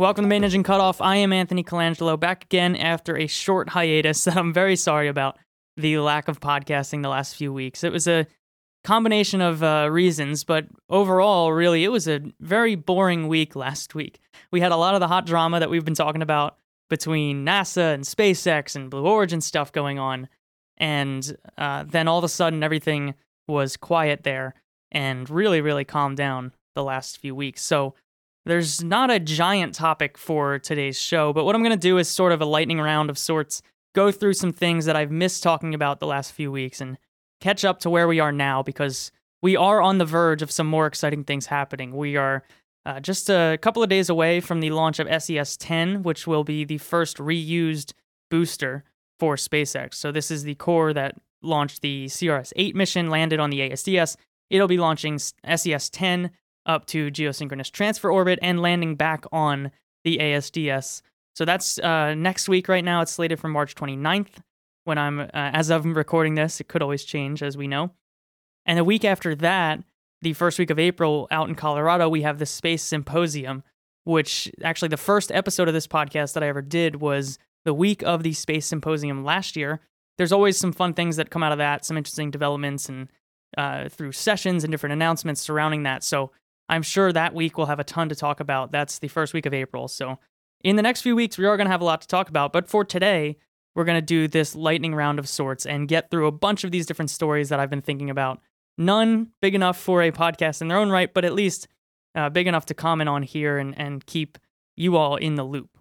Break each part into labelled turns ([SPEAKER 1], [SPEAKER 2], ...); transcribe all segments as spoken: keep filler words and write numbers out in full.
[SPEAKER 1] Welcome to Main Engine Cutoff. I am Anthony Colangelo, back again after a short hiatus that I'm very sorry about the lack of podcasting the last few weeks. It was a combination of uh, reasons, but overall, really, it was a very boring week last week. We had a lot of the hot drama that we've been talking about between NASA and SpaceX and Blue Origin stuff going on, and uh, then all of a sudden everything was quiet there and really, really calmed down the last few weeks. So there's not a giant topic for today's show, but what I'm going to do is sort of a lightning round of sorts, go through some things that I've missed talking about the last few weeks and catch up to where we are now, because we are on the verge of some more exciting things happening. We are uh, just a couple of days away from the launch of S E S ten, which will be the first reused booster for SpaceX. So this is the core that launched the C R S eight mission, landed on the A S D S. It'll be launching S E S ten up to geosynchronous transfer orbit and landing back on the A S D S. So that's uh, next week right now. It's slated for March twenty-ninth. When I'm, uh, as of recording this, it could always change, as we know. And the week after that, the first week of April, out in Colorado, we have the Space Symposium, which actually the first episode of this podcast that I ever did was the week of the Space Symposium last year. There's always some fun things that come out of that, some interesting developments and uh, through sessions and different announcements surrounding that. So I'm sure that week we'll have a ton to talk about. That's the first week of April. So in the next few weeks, we are going to have a lot to talk about. But for today, we're going to do this lightning round of sorts and get through a bunch of these different stories that I've been thinking about. None big enough for a podcast in their own right, but at least uh, big enough to comment on here and, and keep you all in the loop.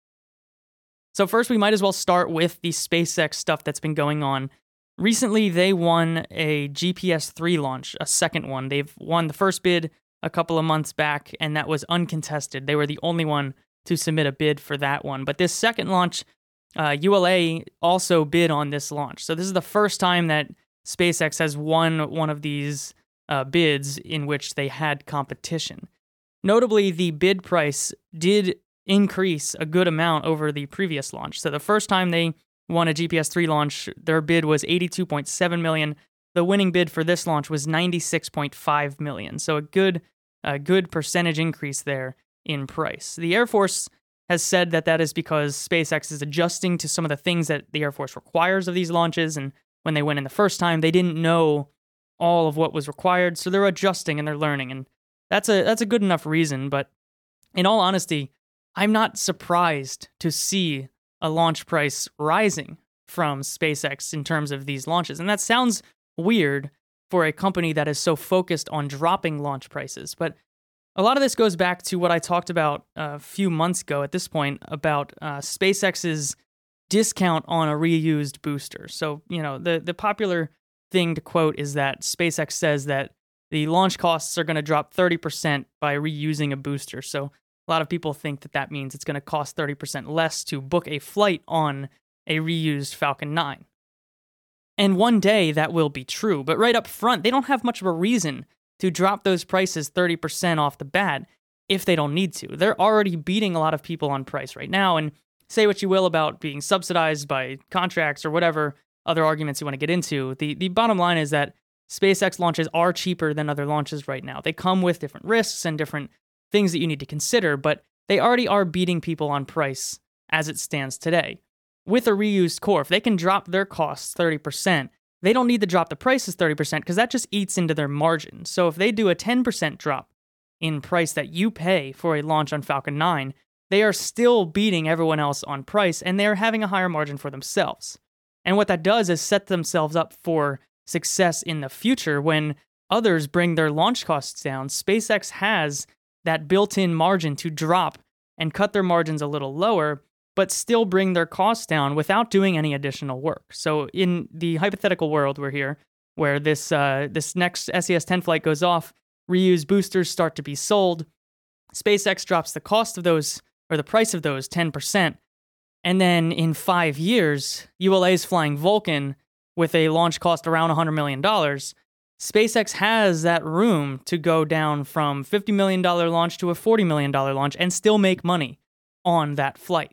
[SPEAKER 1] So first, we might as well start with the SpaceX stuff that's been going on. Recently, they won a G P S three launch, a second one. They've won the first bid a couple of months back, and that was uncontested. They were the only one to submit a bid for that one. But this second launch, uh, U L A also bid on this launch. So this is the first time that SpaceX has won one of these uh, bids in which they had competition. Notably, the bid price did increase a good amount over the previous launch. So the first time they won a G P S three launch, their bid was eighty-two point seven million dollars. The winning bid for this launch was ninety-six point five million dollars. So a good, a good percentage increase there in price. The Air Force has said that that is because SpaceX is adjusting to some of the things that the Air Force requires of these launches, and when they went in the first time, they didn't know all of what was required, so they're adjusting and they're learning, and that's a that's a good enough reason. But in all honesty, I'm not surprised to see a launch price rising from SpaceX in terms of these launches, and that sounds weird for a company that is so focused on dropping launch prices, but a lot of this goes back to what I talked about a few months ago at this point about uh, SpaceX's discount on a reused booster. So, you know, the, the popular thing to quote is that SpaceX says that the launch costs are going to drop thirty percent by reusing a booster. So a lot of people think that that means it's going to cost thirty percent less to book a flight on a reused Falcon nine. And one day that will be true, but right up front, they don't have much of a reason to drop those prices thirty percent off the bat if they don't need to. They're already beating a lot of people on price right now, and say what you will about being subsidized by contracts or whatever other arguments you want to get into. The, the bottom line is that SpaceX launches are cheaper than other launches right now. They come with different risks and different things that you need to consider, but they already are beating people on price as it stands today. With a reused core, if they can drop their costs thirty percent, they don't need to drop the prices thirty percent because that just eats into their margin. So if they do a ten percent drop in price that you pay for a launch on Falcon nine, they are still beating everyone else on price, and they're having a higher margin for themselves. And what that does is set themselves up for success in the future when others bring their launch costs down. SpaceX has that built-in margin to drop and cut their margins a little lower, but still bring their costs down without doing any additional work. So in the hypothetical world we're here, where this uh, this next S E S ten flight goes off, reused boosters start to be sold, SpaceX drops the cost of those, or the price of those, ten percent, and then in five years, U L A is flying Vulcan with a launch cost around one hundred million dollars. SpaceX has that room to go down from fifty million dollars launch to a forty million dollars launch and still make money on that flight.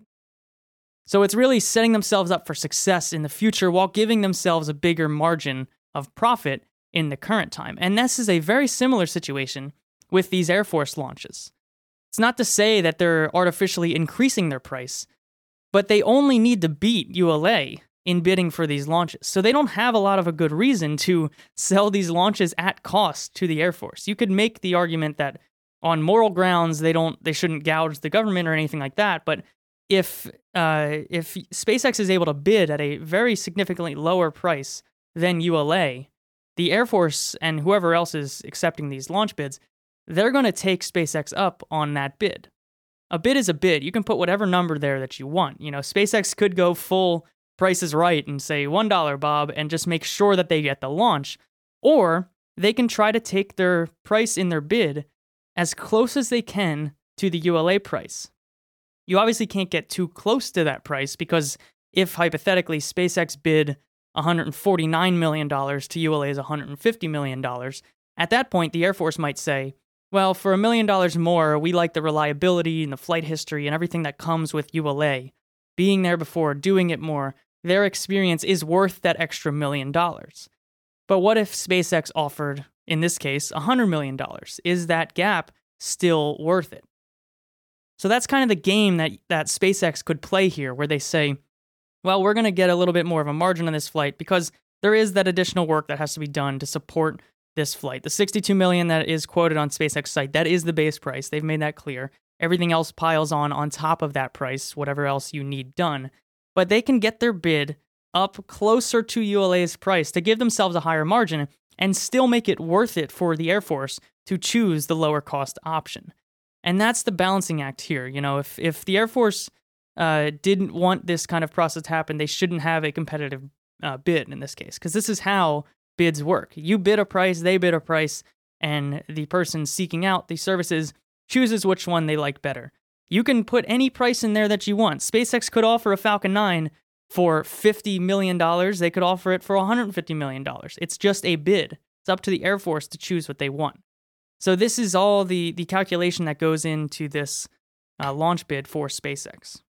[SPEAKER 1] So it's really setting themselves up for success in the future while giving themselves a bigger margin of profit in the current time. And this is a very similar situation with these Air Force launches. It's not to say that they're artificially increasing their price, but they only need to beat U L A in bidding for these launches. So they don't have a lot of a good reason to sell these launches at cost to the Air Force. You could make the argument that on moral grounds they don't they shouldn't gouge the government or anything like that, but if uh, if SpaceX is able to bid at a very significantly lower price than U L A, the Air Force and whoever else is accepting these launch bids, they're going to take SpaceX up on that bid. A bid is a bid. You can put whatever number there that you want. You know, SpaceX could go full Price is Right and say one dollar, Bob, and just make sure that they get the launch. Or they can try to take their price in their bid as close as they can to the U L A price. You obviously can't get too close to that price because if, hypothetically, SpaceX bid one hundred forty-nine million dollars to U L A's one hundred fifty million dollars, at that point, the Air Force might say, well, for a million dollars more, we like the reliability and the flight history and everything that comes with U L A. Being there before, doing it more, their experience is worth that extra million dollars. But what if SpaceX offered, in this case, one hundred million dollars? Is that gap still worth it? So that's kind of the game that, that SpaceX could play here, where they say, well, we're going to get a little bit more of a margin on this flight because there is that additional work that has to be done to support this flight. The sixty-two million dollars that is quoted on SpaceX site, that is the base price. They've made that clear. Everything else piles on on top of that price, whatever else you need done. But they can get their bid up closer to U L A's price to give themselves a higher margin and still make it worth it for the Air Force to choose the lower cost option. And that's the balancing act here. You know, if, if the Air Force uh, didn't want this kind of process to happen, they shouldn't have a competitive uh, bid in this case, because this is how bids work. You bid a price, they bid a price, and the person seeking out the services chooses which one they like better. You can put any price in there that you want. SpaceX could offer a Falcon nine for fifty million dollars. They could offer it for one hundred fifty million dollars. It's just a bid. It's up to the Air Force to choose what they want. So this is all the, the calculation that goes into this uh, launch bid for SpaceX.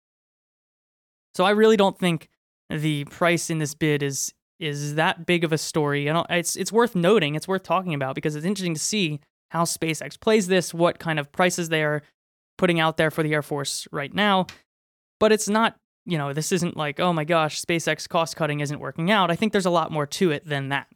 [SPEAKER 1] So I really don't think the price in this bid is is that big of a story. You know, it's it's worth noting, it's worth talking about, because it's interesting to see how SpaceX plays this, what kind of prices they are putting out there for the Air Force right now. But it's not, you know, this isn't like, oh my gosh, SpaceX cost cutting isn't working out. I think there's a lot more to it than that.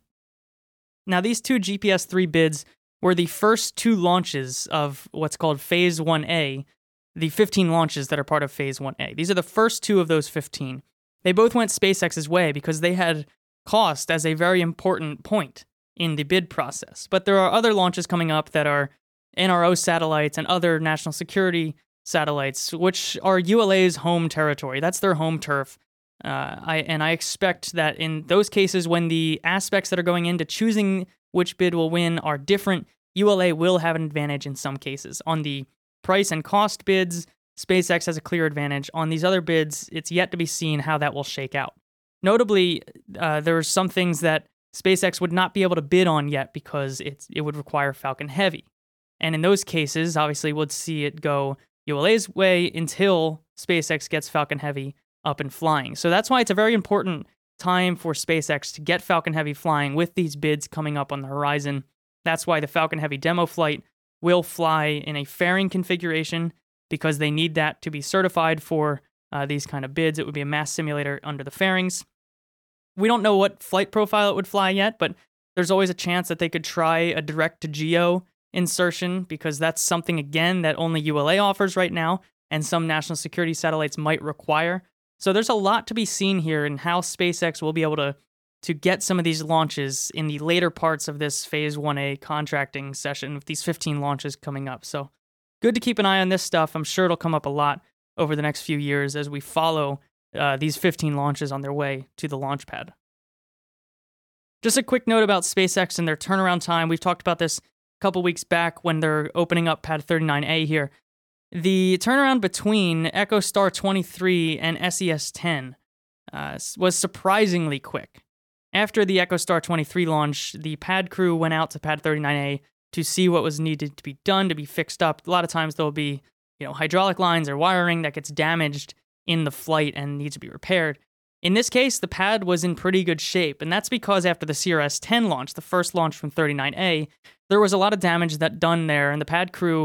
[SPEAKER 1] Now, these two G P S three bids were the first two launches of what's called Phase one A, the fifteen launches that are part of Phase one A. These are the first two of those fifteen. They both went SpaceX's way because they had cost as a very important point in the bid process. But there are other launches coming up that are N R O satellites and other national security satellites, which are U L A's home territory. That's their home turf. Uh, I and I expect that in those cases, when the aspects that are going into choosing which bid will win are different, U L A will have an advantage in some cases. On the price and cost bids, SpaceX has a clear advantage. On these other bids, it's yet to be seen how that will shake out. Notably, uh, there are some things that SpaceX would not be able to bid on yet because it's, it would require Falcon Heavy. And in those cases, obviously, we'll see it go U L A's way until SpaceX gets Falcon Heavy up and flying. So that's why it's a very important time for SpaceX to get Falcon Heavy flying with these bids coming up on the horizon. That's why the Falcon Heavy demo flight will fly in a fairing configuration, because they need that to be certified for uh, these kind of bids. It would be a mass simulator under the fairings. We don't know what flight profile it would fly yet, but there's always a chance that they could try a direct-to-geo insertion, because that's something, again, that only U L A offers right now, and some national security satellites might require. So there's a lot to be seen here in how SpaceX will be able to, to get some of these launches in the later parts of this Phase one A contracting session with these fifteen launches coming up. So good to keep an eye on this stuff. I'm sure it'll come up a lot over the next few years as we follow uh, these fifteen launches on their way to the launch pad. Just a quick note about SpaceX and their turnaround time. We've talked about this a couple weeks back when they're opening up Pad thirty-nine A here. The turnaround between EchoStar twenty-three and S E S ten uh, was surprisingly quick. After the EchoStar twenty-three launch, the pad crew went out to Pad thirty-nine A to see what was needed to be done, to be fixed up. A lot of times there'll be, you know, hydraulic lines or wiring that gets damaged in the flight and needs to be repaired. In this case, the pad was in pretty good shape, and that's because after the C R S ten launch, the first launch from thirty-nine A, there was a lot of damage that done there, and the pad crew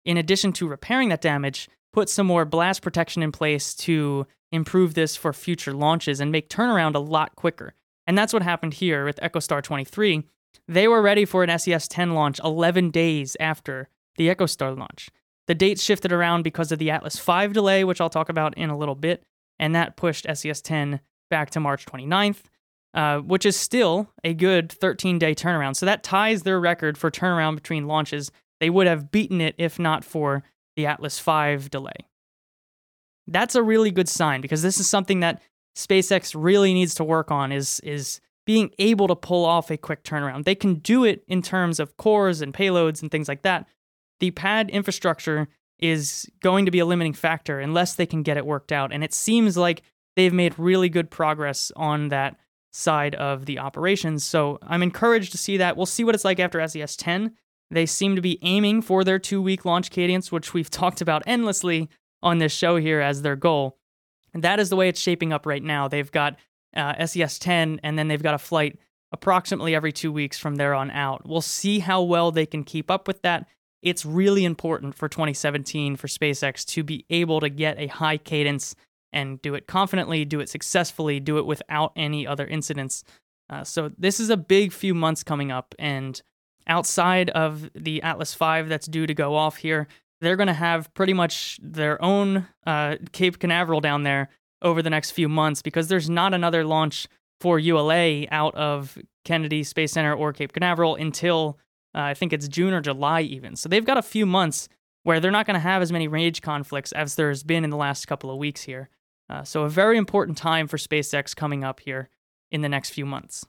[SPEAKER 1] in addition to repairing that damage, put some more blast protection in place to improve this for future launches and make turnaround a lot quicker. And that's what happened here with EchoStar twenty-three. They were ready for an S E S ten launch eleven days after the EchoStar launch. The dates shifted around because of the Atlas five delay, which I'll talk about in a little bit, and that pushed S E S ten back to March twenty-ninth, uh, which is still a good thirteen-day turnaround. So that ties their record for turnaround between launches. They would have beaten it if not for the Atlas five delay. That's a really good sign, because this is something that SpaceX really needs to work on, is, is being able to pull off a quick turnaround. They can do it in terms of cores and payloads and things like that. The pad infrastructure is going to be a limiting factor unless they can get it worked out, and it seems like they've made really good progress on that side of the operations, so I'm encouraged to see that. We'll see what it's like after S E S ten. They seem to be aiming for their two-week launch cadence, which we've talked about endlessly on this show here as their goal. And that is the way it's shaping up right now. They've got uh, S E S ten, and then they've got a flight approximately every two weeks from there on out. We'll see how well they can keep up with that. It's really important for twenty seventeen for SpaceX to be able to get a high cadence and do it confidently, do it successfully, do it without any other incidents. Uh, so this is a big few months coming up, and outside of the Atlas five that's due to go off here, they're going to have pretty much their own uh, Cape Canaveral down there over the next few months, because there's not another launch for U L A out of Kennedy Space Center or Cape Canaveral until uh, I think it's June or July even. So they've got a few months where they're not going to have as many range conflicts as there's been in the last couple of weeks here. Uh, so a very important time for SpaceX coming up here in the next few months.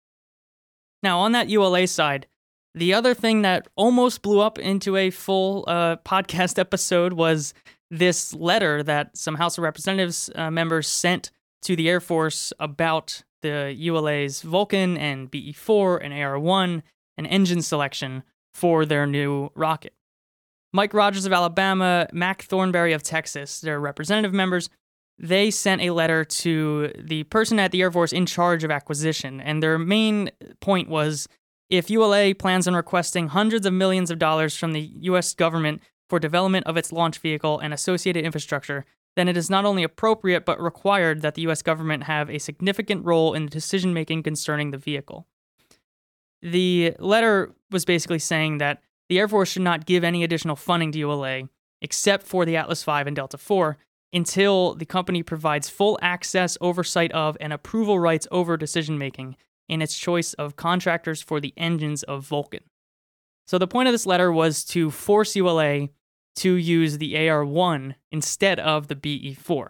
[SPEAKER 1] Now, on that U L A side, the other thing that almost blew up into a full uh, podcast episode was this letter that some House of Representatives uh, members sent to the Air Force about the U L A's Vulcan and B E four and A R one and engine selection for their new rocket. Mike Rogers of Alabama, Mac Thornberry of Texas, their representative members, they sent a letter to the person at the Air Force in charge of acquisition, and their main point was, if U L A plans on requesting hundreds of millions of dollars from the U S government for development of its launch vehicle and associated infrastructure, then it is not only appropriate but required that the U S government have a significant role in the decision-making concerning the vehicle. The letter was basically saying that the Air Force should not give any additional funding to U L A, except for the Atlas five and Delta four, until the company provides full access, oversight of, and approval rights over decision-making in its choice of contractors for the engines of Vulcan. So the point of this letter was to force U L A to use the A R one instead of the B E four.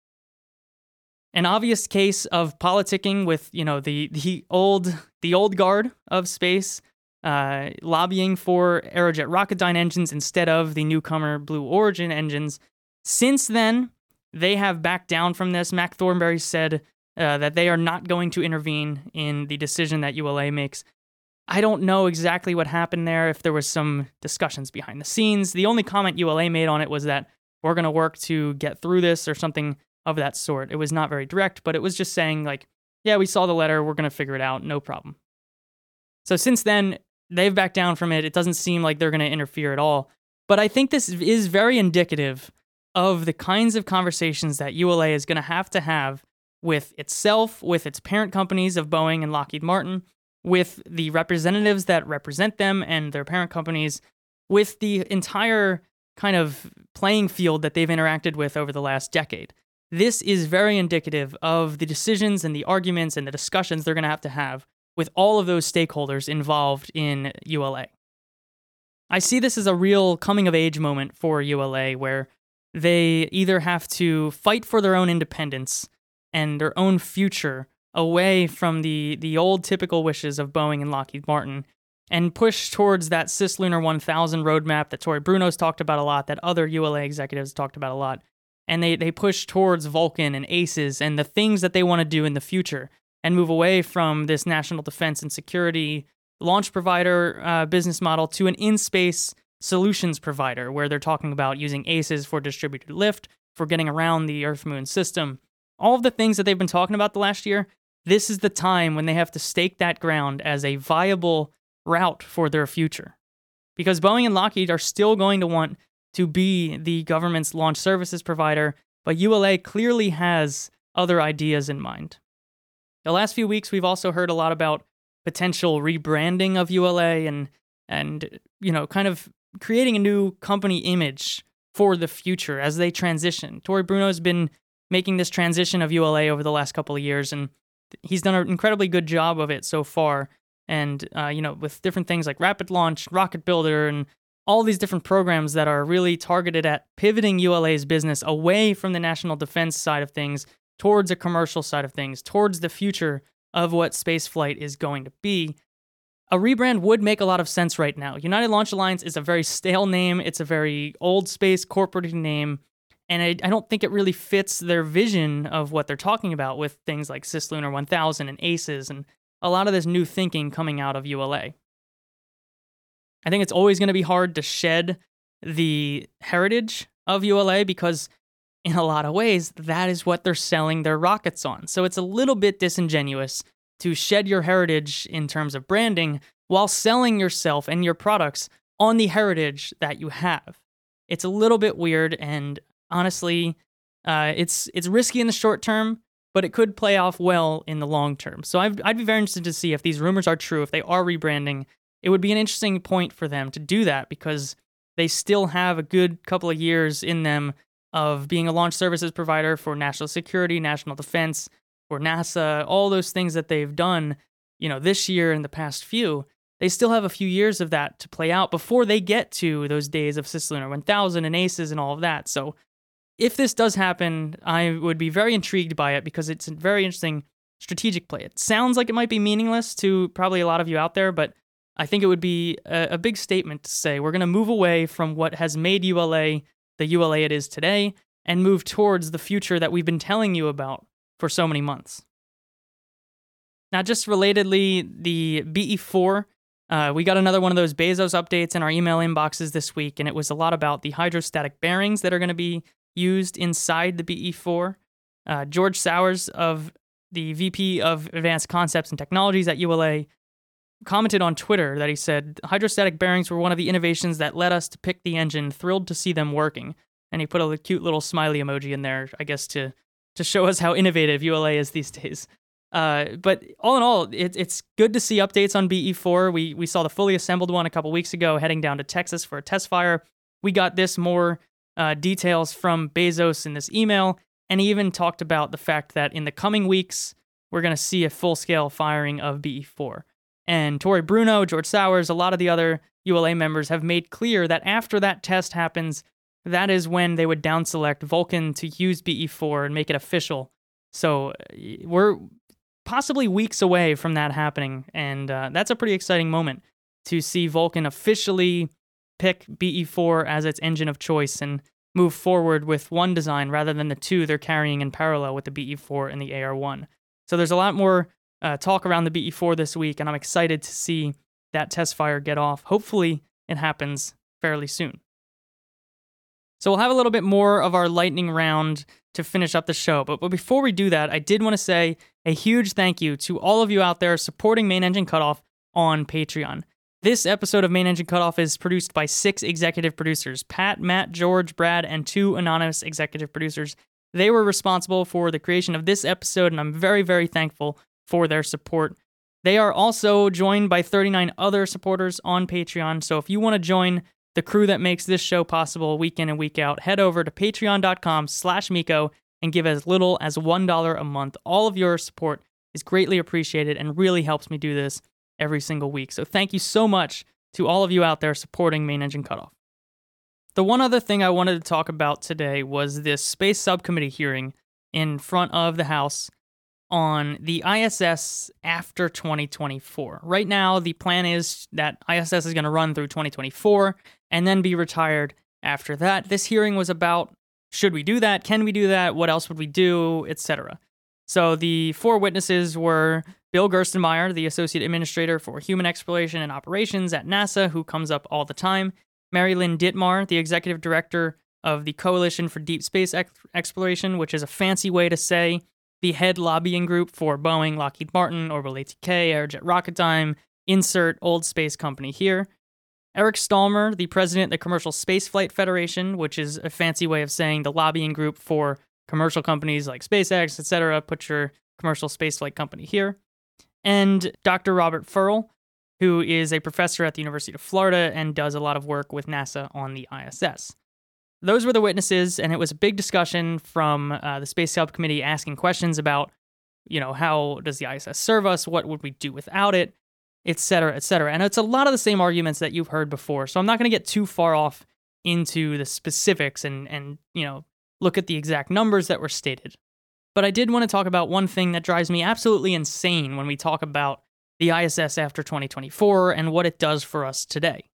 [SPEAKER 1] An obvious case of politicking with, you know, the the old the old guard of space uh, lobbying for Aerojet Rocketdyne engines instead of the newcomer Blue Origin engines. Since then, they have backed down from this. Mac Thornberry said uh, that they are not going to intervene in the decision that U L A makes. I don't know exactly what happened there, if there was some discussions behind the scenes. The only comment U L A made on it was that we're going to work to get through this or something of that sort. It was not very direct, but it was just saying, like, yeah, we saw the letter, we're going to figure it out, no problem. So since then, they've backed down from it. It doesn't seem like they're going to interfere at all. But I think this is very indicative of the kinds of conversations that U L A is going to have to have with itself, with its parent companies of Boeing and Lockheed Martin, with the representatives that represent them and their parent companies, with the entire kind of playing field that they've interacted with over the last decade. This is very indicative of the decisions and the arguments and the discussions they're going to have to have with all of those stakeholders involved in U L A. I see this as a real coming-of-age moment for U L A, where they either have to fight for their own independence and their own future away from the, the old typical wishes of Boeing and Lockheed Martin, and push towards that Cislunar one thousand roadmap that Tory Bruno's talked about a lot, that other U L A executives talked about a lot, and they, they push towards Vulcan and ACES and the things that they want to do in the future, and move away from this national defense and security launch provider uh, business model to an in-space solutions provider, where they're talking about using ACES for distributed lift, for getting around the Earth-Moon system. All of the things that they've been talking about the last year, this is the time when they have to stake that ground as a viable route for their future. Because Boeing and Lockheed are still going to want to be the government's launch services provider, but U L A clearly has other ideas in mind. The last few weeks, we've also heard a lot about potential rebranding of U L A and, and you know, kind of creating a new company image for the future as they transition. Tory Bruno's been making this transition of U L A over the last couple of years, and he's done an incredibly good job of it so far. And, uh, you know, with different things like Rapid Launch, Rocket Builder, and all these different programs that are really targeted at pivoting U L A's business away from the national defense side of things towards a commercial side of things, towards the future of what spaceflight is going to be. A rebrand would make a lot of sense right now. United Launch Alliance is a very stale name. It's a very old space corporate name. And I, I don't think it really fits their vision of what they're talking about with things like Cislunar one thousand and ACES and a lot of this new thinking coming out of U L A. I think it's always going to be hard to shed the heritage of U L A because in a lot of ways, that is what they're selling their rockets on. So it's a little bit disingenuous to shed your heritage in terms of branding while selling yourself and your products on the heritage that you have. It's a little bit weird, and honestly, uh, it's it's risky in the short term, but it could play off well in the long term. So I'd, I'd be very interested to see if these rumors are true, if they are rebranding. It would be an interesting point for them to do that because they still have a good couple of years in them of being a launch services provider for national security, national defense, for NASA, all those things that they've done, you know, this year and the past few. They still have a few years of that to play out before they get to those days of Cislunar one thousand and ACES and all of that. So if this does happen, I would be very intrigued by it because it's a very interesting strategic play. It sounds like it might be meaningless to probably a lot of you out there, but I think it would be a, a big statement to say we're going to move away from what has made U L A the U L A it is today and move towards the future that we've been telling you about for so many months. Now, just relatedly, the B E four, uh, we got another one of those Bezos updates in our email inboxes this week, and it was a lot about the hydrostatic bearings that are going to be used inside the B E four. Uh, George Sowers, of the V P of Advanced Concepts and Technologies at U L A, commented on Twitter that he said, hydrostatic bearings were one of the innovations that led us to pick the engine, thrilled to see them working. And he put a cute little smiley emoji in there, I guess, to to show us how innovative U L A is these days. Uh, but all in all, it, it's good to see updates on B E four. We we saw the fully assembled one a couple weeks ago heading down to Texas for a test fire. We got this more uh, details from Bezos in this email, and he even talked about the fact that in the coming weeks, we're going to see a full-scale firing of B E four. And Tory Bruno, George Sowers, a lot of the other U L A members have made clear that after that test happens, that is when they would down-select Vulcan to use B E four and make it official. So we're possibly weeks away from that happening, and uh, that's a pretty exciting moment to see Vulcan officially pick B E four as its engine of choice and move forward with one design rather than the two they're carrying in parallel with the B E four and the A R one. So there's a lot more uh, talk around the B E four this week, and I'm excited to see that test fire get off. Hopefully it happens fairly soon. So we'll have a little bit more of our lightning round to finish up the show. But, but before we do that, I did want to say a huge thank you to all of you out there supporting Main Engine Cutoff on Patreon. This episode of Main Engine Cutoff is produced by six executive producers, Pat, Matt, George, Brad, and two anonymous executive producers. They were responsible for the creation of this episode, and I'm very, very thankful for their support. They are also joined by thirty-nine other supporters on Patreon, so if you want to join the crew that makes this show possible week in and week out, head over to patreon.com slash Miko and give as little as one dollar a month. All of your support is greatly appreciated and really helps me do this every single week. So thank you so much to all of you out there supporting Main Engine Cutoff. The one other thing I wanted to talk about today was this Space Subcommittee hearing in front of the House on the I S S after twenty twenty-four. Right now, the plan is that I S S is going to run through twenty twenty-four and then be retired after that. This hearing was about, should we do that? Can we do that? What else would we do? et cetera. So the four witnesses were Bill Gerstenmaier, the Associate Administrator for Human Exploration and Operations at NASA, who comes up all the time, Mary Lynn Dittmar, the Executive Director of the Coalition for Deep Space Ex- Exploration, which is a fancy way to say the head lobbying group for Boeing, Lockheed Martin, Orbital A T K, Aerojet Rocketdyne, insert old space company here, Eric Stallmer, the president of the Commercial Spaceflight Federation, which is a fancy way of saying the lobbying group for commercial companies like SpaceX, et cetera. Put your commercial spaceflight company here. And Doctor Robert Furl, who is a professor at the University of Florida and does a lot of work with NASA on the I S S. Those were the witnesses, and it was a big discussion from uh, the Space Subcommittee asking questions about, you know, how does the I S S serve us? What would we do without it? Et cetera, et cetera. And it's a lot of the same arguments that you've heard before. So I'm not going to get too far off into the specifics and, and, you know, look at the exact numbers that were stated. But I did want to talk about one thing that drives me absolutely insane when we talk about the I S S after twenty twenty-four and what it does for us today.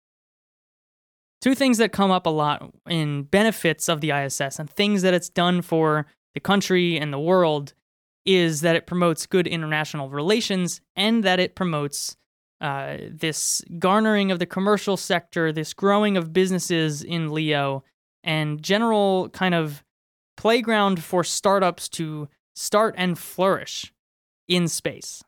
[SPEAKER 1] Two things that come up a lot in benefits of the I S S and things that it's done for the country and the world is that it promotes good international relations and that it promotes uh, this garnering of the commercial sector, this growing of businesses in LEO, and general kind of playground for startups to start and flourish in space.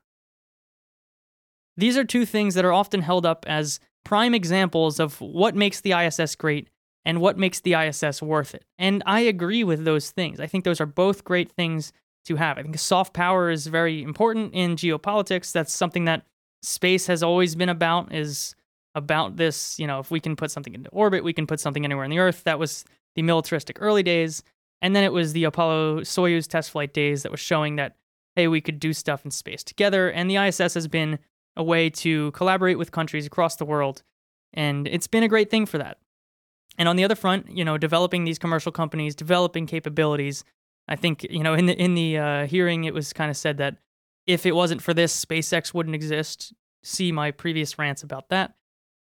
[SPEAKER 1] These are two things that are often held up as prime examples of what makes the I S S great and what makes the I S S worth it. And I agree with those things. I think those are both great things to have. I think soft power is very important in geopolitics. That's something that space has always been about, is about this, you know, if we can put something into orbit, we can put something anywhere on the Earth. That was the militaristic early days. And then it was the Apollo-Soyuz test flight days that was showing that, hey, we could do stuff in space together. And the I S S has been a way to collaborate with countries across the world. And it's been a great thing for that. And on the other front, you know, developing these commercial companies, developing capabilities. I think, you know, in the in the uh, hearing, it was kind of said that if it wasn't for this, SpaceX wouldn't exist. See my previous rants about that.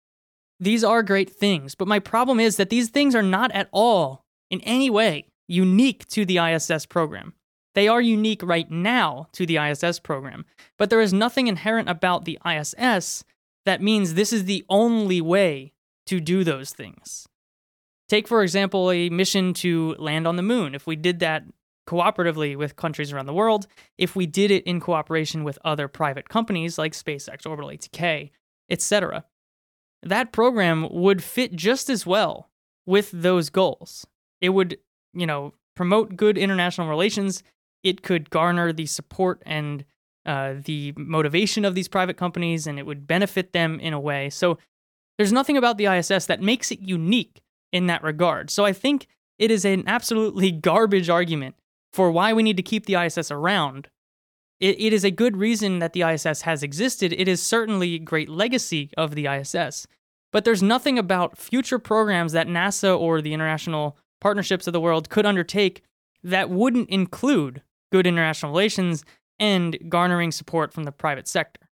[SPEAKER 1] These are great things, but my problem is that these things are not at all, in any way, unique to the I S S program. They are unique right now to the I S S program, but there is nothing inherent about the I S S that means this is the only way to do those things. Take, for example, a mission to land on the moon. If we did that cooperatively with countries around the world, if we did it in cooperation with other private companies like SpaceX, Orbital A T K, et cetera, that program would fit just as well with those goals. It would, you know, promote good international relations. It could garner the support and uh, the motivation of these private companies, and it would benefit them in a way. So there's nothing about the I S S that makes it unique in that regard. So I think it is an absolutely garbage argument for why we need to keep the I S S around. It, it is a good reason that the I S S has existed. It is certainly a great legacy of the I S S. But there's nothing about future programs that NASA or the international partnerships of the world could undertake that wouldn't include good international relations and garnering support from the private sector.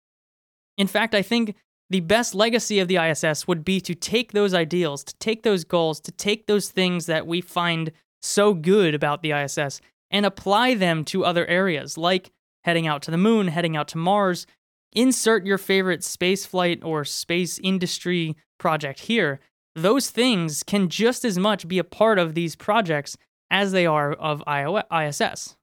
[SPEAKER 1] In fact, I think the best legacy of the I S S would be to take those ideals, to take those goals, to take those things that we find so good about the I S S and apply them to other areas, like heading out to the moon, heading out to Mars. Insert your favorite space flight or space industry project here. Those things can just as much be a part of these projects as they are of I S S.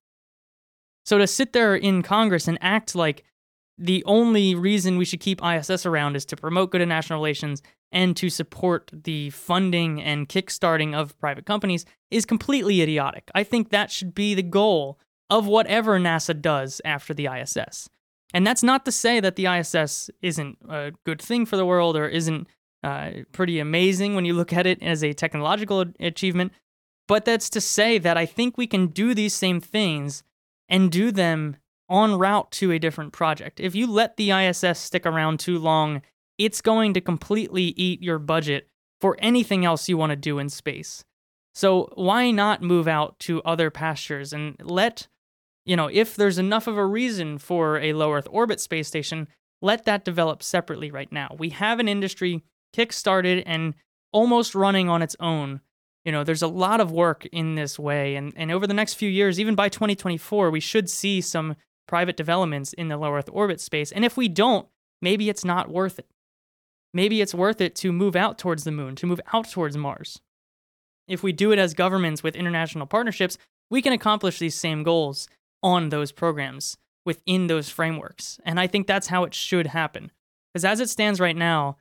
[SPEAKER 1] So to sit there in Congress and act like the only reason we should keep I S S around is to promote good international relations and to support the funding and kickstarting of private companies is completely idiotic. I think that should be the goal of whatever NASA does after the I S S. And that's not to say that the I S S isn't a good thing for the world or isn't uh, pretty amazing when you look at it as a technological achievement, but that's to say that I think we can do these same things and do them en route to a different project. If you let the I S S stick around too long, it's going to completely eat your budget for anything else you want to do in space. So why not move out to other pastures and let, you know, if there's enough of a reason for a low Earth orbit space station, let that develop separately right now. We have an industry kickstarted and almost running on its own. You know, there's a lot of work in this way, and, and over the next few years, even by twenty twenty-four, we should see some private developments in the low Earth orbit space. And if we don't, maybe it's not worth it. Maybe it's worth it to move out towards the moon, to move out towards Mars. If we do it as governments with international partnerships, we can accomplish these same goals on those programs within those frameworks. And I think that's how it should happen. Because as it stands right now,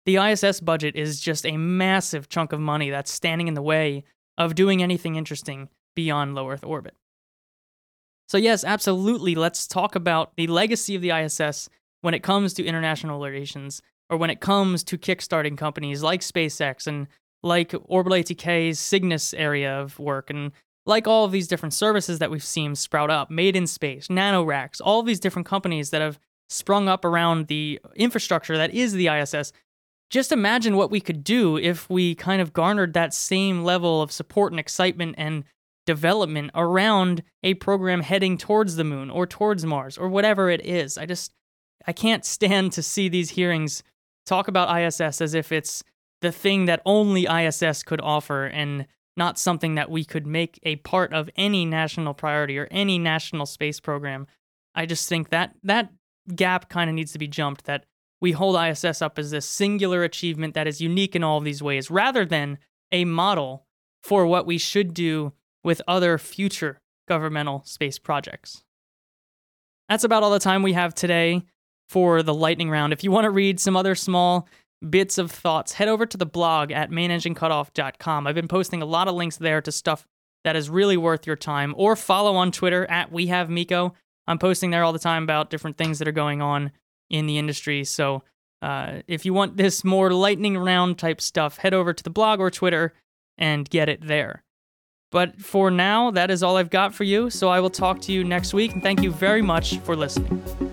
[SPEAKER 1] the I S S budget is just a massive chunk of money that's standing in the way of doing anything interesting beyond low Earth orbit. So yes, absolutely, let's talk about the legacy of the I S S when it comes to international relations, or when it comes to kickstarting companies like SpaceX and like Orbital A T K's Cygnus area of work, and like all of these different services that we've seen sprout up, Made in Space, NanoRacks, all of these different companies that have sprung up around the infrastructure that is the I S S. Just imagine what we could do if we kind of garnered that same level of support and excitement and development around a program heading towards the moon or towards Mars or whatever it is. I just, I can't stand to see these hearings talk about I S S as if it's the thing that only I S S could offer and not something that we could make a part of any national priority or any national space program. I just think that that gap kind of needs to be jumped, that we hold I S S up as this singular achievement that is unique in all of these ways, rather than a model for what we should do with other future governmental space projects. That's about all the time we have today for the lightning round. If you want to read some other small bits of thoughts, head over to the blog at main engine cutoff dot com. I've been posting a lot of links there to stuff that is really worth your time, or follow on Twitter at We Have Miko. I'm posting there all the time about different things that are going on in the industry. So uh, if you want this more lightning round type stuff, head over to the blog or Twitter and get it there. But for now, that is all I've got for you. So I will talk to you next week, and thank you very much for listening.